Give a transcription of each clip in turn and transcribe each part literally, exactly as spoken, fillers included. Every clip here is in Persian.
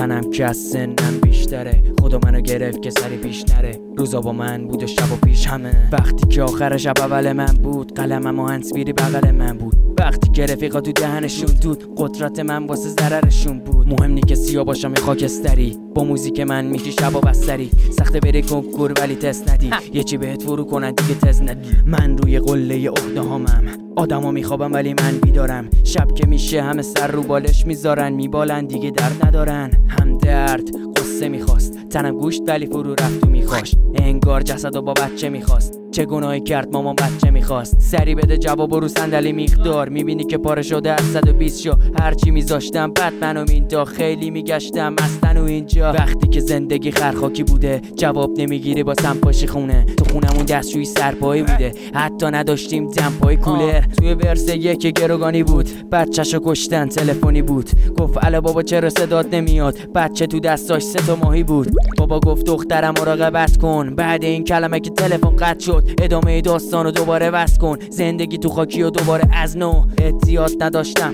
منم که از سنم بیشتره، خدا منو گرفت که سری پیش نره. روزا با من بود و شب و پیش همه، وقتی که آخر شب اول من بود، قلمم و هنسفیری بغل من بود، وقتی که رفیقا تو دهنشون دود، قدرت من واسه ضررشون بود. مهم نی که سیاه باشم یا خاکستری، با موزیک من میشی شب و بستری. سخته بری کنکور ولی تست ندی، یه چی بهت فرو کنن دیگه تست ندی. من روی قله عهده هامم، آدما میخوابم ولی من بیدارم. شب که میشه همه سر رو بالش میذارن، میبالن دیگه درد ندارن. هم درد قصه میخواست، تنم گوشت ولی فرو رفت و میخواش. انگار جسد و با بچه میخواست، چه گناهی کرد مامان بچه میخواست. سری بده جواب رو صندلی میخدار، میبینی که پاره شده از صد و بیست شو. هرچی میذاشتم بعد منو مینتا، خیلی میگشتم اصلا و اینجا. وقتی که زندگی خرخاکی بوده، جواب نمیگیری با سمپاشی خونه. تو خونمون دستشویی سرپایی بوده، حتی نداشتیم دمپای کولر. توی ورس یک گروگانی بود، بچه‌شو کشتن تلفنی بود. گفت الا بابا چرا صدات نمیاد، بچه تو دستاش سه تا ماهی بود. بابا گفت دخترم مراقبت کن، بعد این کلمه که تلفن قطع شد، ادامه داستانو دوباره وصل کن. زندگی تو خاکی و دوباره از نو. احتیاط نداشتم،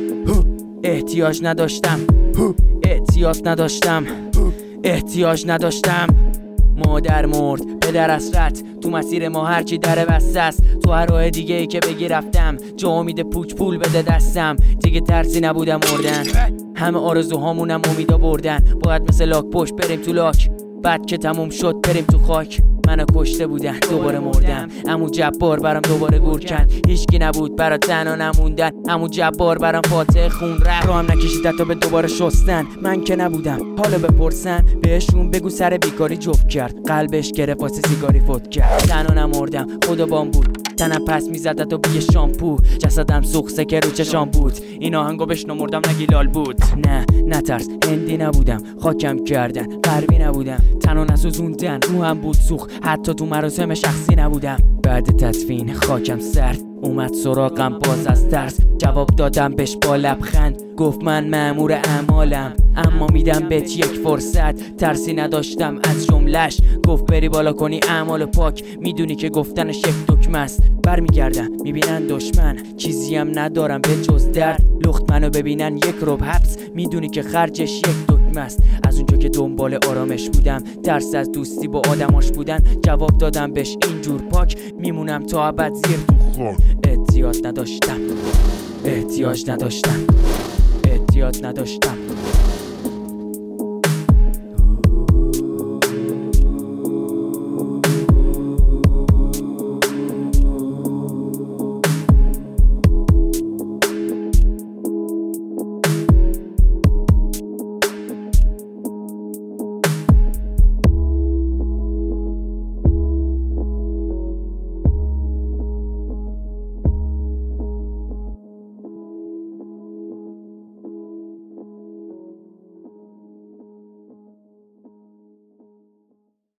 احتیاج نداشتم، احتیاط نداشتم، احتیاج نداشتم. مادر مرد، پدر اسرت، تو مسیر ما هرچی در بسته است. تو هر راه دیگه ای که بگی رفتم، جا امید پوچ پول بده دستم. دیگه ترسی نبودم مردن، همه آرزوهامونم امیدا بردن. باید مثل لاک پشت بریم تو لاک، بعد که تموم شد بریم تو خاک. منو کشته بودن دوباره مردم، عمو جبار برام دوباره گور کند. هیچکی نبود برا تنها نموندن، عمو جبار برام فاتح خون رفت. رو هم نکشید تا به دوباره شستن، من که نبودم حالا بپرسن. بهشون بگو سر بیکاری جفت کرد، قلبش گرفت واسه سیگاری فوت کرد. تنها نمردم خدا بام بود، تنم پس میزد تو بیه شامپو. جسدم سوخته که رو چشام بود، این آهنگو بشنو مردم نگی لال بود. نه نترس هندی نبودم، خاکم کردن غربی نبودم. تنها نسوزوندن روحم بود سوخت، حتی تو مراسم شخصی نبودم. بعد تدفین خاکم سرد اومد سراغم باز از ترس. جواب دادم بهش با لبخند، گفت من مأمور اعمالم، اما میدم بهت یک فرصت. ترسی نداشتم از جملش، گفت بری بالا کنی اعمال پاک. میدونی که گفتنش یک دکمه است، برمیگردم میبینن دشمن، چیزی هم ندارم به جز درد. لخت منو ببینن یک رب حبس، میدونی که خرجش یک دکمه است. از اونجا که دنبال آرامش بودم، ترس از دوستی با آدماش بودن، جواب دادم بهش اینجور پاک، میمونم تا ابد زیر تو خاک. احتیاط نداشتم، احتیاج نداشتم، احتیاط نداشتم.